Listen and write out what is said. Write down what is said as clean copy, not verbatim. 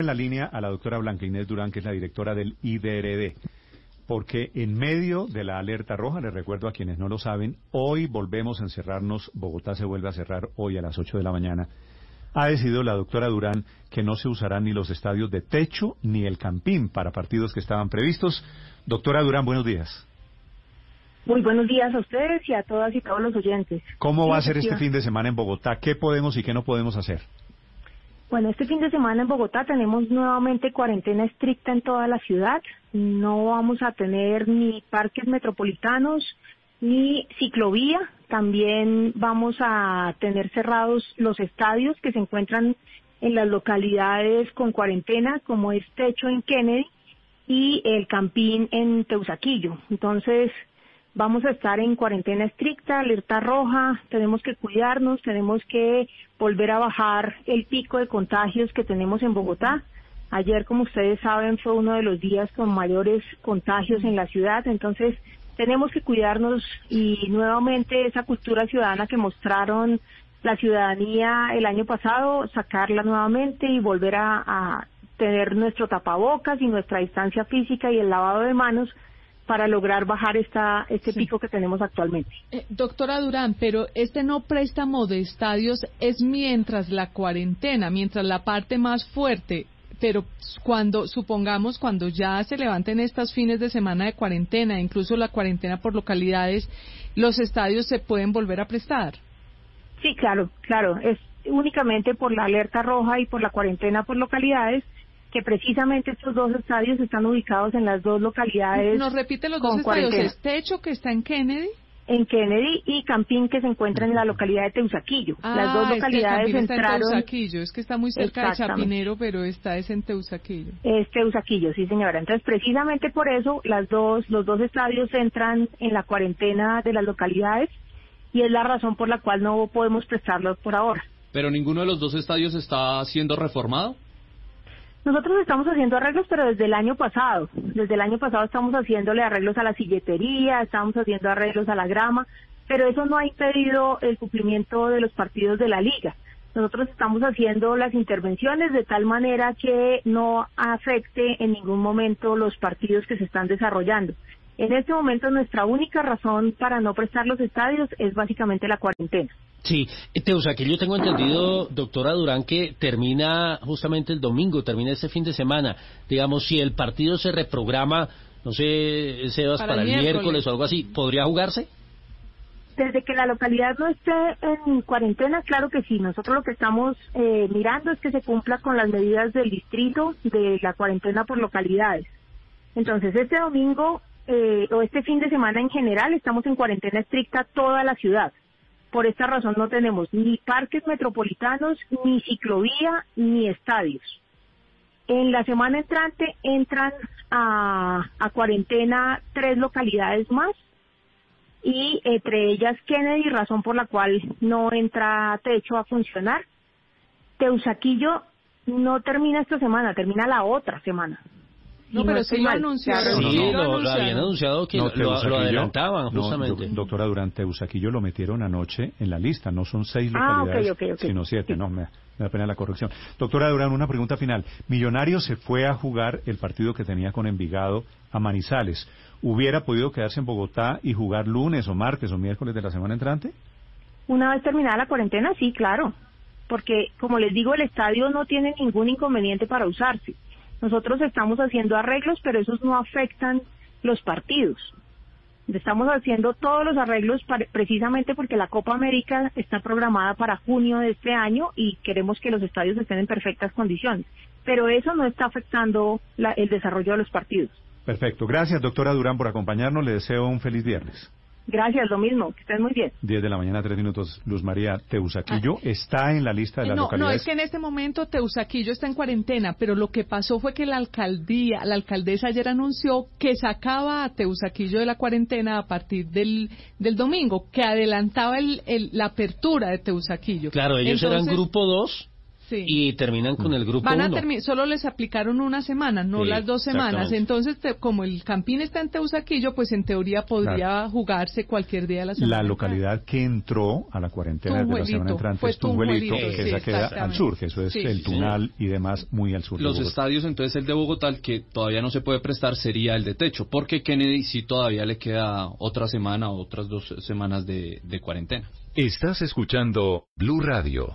En la línea a la doctora Blanca Inés Durán, que es la directora del IDRD, porque en medio de la alerta roja, les recuerdo a quienes no lo saben, hoy volvemos a encerrarnos, Bogotá se vuelve a cerrar hoy a las 8 de la mañana. Ha decidido la doctora Durán que no se usarán ni los estadios de techo ni el Campín para partidos que estaban previstos. Doctora Durán, buenos días. Muy buenos días a ustedes y a todas y todos los oyentes. ¿Cómo va a ser este fin de semana en Bogotá? ¿Qué podemos y qué no podemos hacer? Bueno, este fin de semana en Bogotá tenemos nuevamente cuarentena estricta en toda la ciudad. No vamos a tener ni parques metropolitanos ni ciclovía. También vamos a tener cerrados los estadios que se encuentran en las localidades con cuarentena, como es Techo en Kennedy y el Campín en Teusaquillo. Entonces, vamos a estar en cuarentena estricta, alerta roja, tenemos que cuidarnos, tenemos que volver a bajar el pico de contagios que tenemos en Bogotá. Ayer, como ustedes saben, fue uno de los días con mayores contagios en la ciudad, entonces tenemos que cuidarnos y nuevamente esa cultura ciudadana que mostraron la ciudadanía el año pasado, sacarla nuevamente y volver a tener nuestro tapabocas y nuestra distancia física y el lavado de manos para lograr bajar este pico que tenemos actualmente. Doctora Durán, pero este no préstamo de estadios es mientras la cuarentena, mientras la parte más fuerte, pero cuando ya se levanten estos fines de semana de cuarentena, incluso la cuarentena por localidades, ¿los estadios se pueden volver a prestar? Sí, claro, es únicamente por la alerta roja y por la cuarentena por localidades, que precisamente estos dos estadios están ubicados en las dos localidades. ¿Nos repite los dos estadios? ¿Es Techo, que está en Kennedy? En Kennedy, y Campín, que se encuentra en la localidad de Teusaquillo. Las dos localidades es que entraron... está en Teusaquillo, es que está muy cerca de Chapinero, pero es en Teusaquillo. Es Teusaquillo, sí señora. Entonces, precisamente por eso, los dos estadios entran en la cuarentena de las localidades, y es la razón por la cual no podemos prestarlos por ahora. ¿Pero ninguno de los dos estadios está siendo reformado? Nosotros estamos haciendo arreglos, pero desde el año pasado. Desde el año pasado estamos haciéndole arreglos a la silletería, estamos haciendo arreglos a la grama, pero eso no ha impedido el cumplimiento de los partidos de la liga. Nosotros estamos haciendo las intervenciones de tal manera que no afecte en ningún momento los partidos que se están desarrollando. En este momento nuestra única razón para no prestar los estadios es básicamente la cuarentena. Sí, Teusaquillo, tengo entendido, doctora Durán, que termina justamente el domingo, termina este fin de semana. Digamos, si el partido se reprograma, no sé, Sebas, para el miércoles o algo así, ¿podría jugarse? Desde que la localidad no esté en cuarentena, claro que sí. Nosotros lo que estamos mirando es que se cumpla con las medidas del distrito de la cuarentena por localidades. Entonces, este domingo o este fin de semana en general estamos en cuarentena estricta toda la ciudad. Por esta razón no tenemos ni parques metropolitanos, ni ciclovía, ni estadios. En la semana entrante entran a cuarentena 3 localidades más, y entre ellas Kennedy, razón por la cual no entra Techo a funcionar. Teusaquillo no termina esta semana, termina la otra semana. No, pero sí lo anunciaron. Sí, lo habían anunciado que lo adelantaban, justamente. Doctora Durán, Teusaquillo lo metieron anoche en la lista, no son 6 localidades, okay. sino 7, no, me da pena la corrección. Doctora Durán, una pregunta final. Millonarios se fue a jugar el partido que tenía con Envigado a Manizales. ¿Hubiera podido quedarse en Bogotá y jugar lunes o martes o miércoles de la semana entrante? Una vez terminada la cuarentena, sí, claro. Porque, como les digo, el estadio no tiene ningún inconveniente para usarse. Nosotros estamos haciendo arreglos, pero esos no afectan los partidos. Estamos haciendo todos los arreglos precisamente porque la Copa América está programada para junio de este año y queremos que los estadios estén en perfectas condiciones. Pero eso no está afectando el desarrollo de los partidos. Perfecto. Gracias, doctora Durán, por acompañarnos. Le deseo un feliz viernes. Gracias, lo mismo, que estén muy bien. 10 de la mañana, 3 minutos. Luz María, Teusaquillo está en la lista de las localidades. No, es que en este momento Teusaquillo está en cuarentena, pero lo que pasó fue que la alcaldesa ayer anunció que sacaba a Teusaquillo de la cuarentena a partir del domingo, que adelantaba la apertura de Teusaquillo. Claro, ellos eran grupo 2. Sí. Y terminan con el grupo Van a 1. solo les aplicaron una semana, no Sí, las 2 semanas. exactamente. Entonces, como el Campín está en Teusaquillo, pues en teoría podría jugarse cualquier día de la semana. La localidad que entró a la cuarentena de la semana entrante es Tunjuelito, que esa queda al sur, que eso es el Tunal y demás, muy al sur. Los estadios, entonces el de Bogotá, el que todavía no se puede prestar sería el de techo, porque Kennedy sí todavía le queda otra semana o otras 2 semanas de cuarentena. Estás escuchando Blue Radio.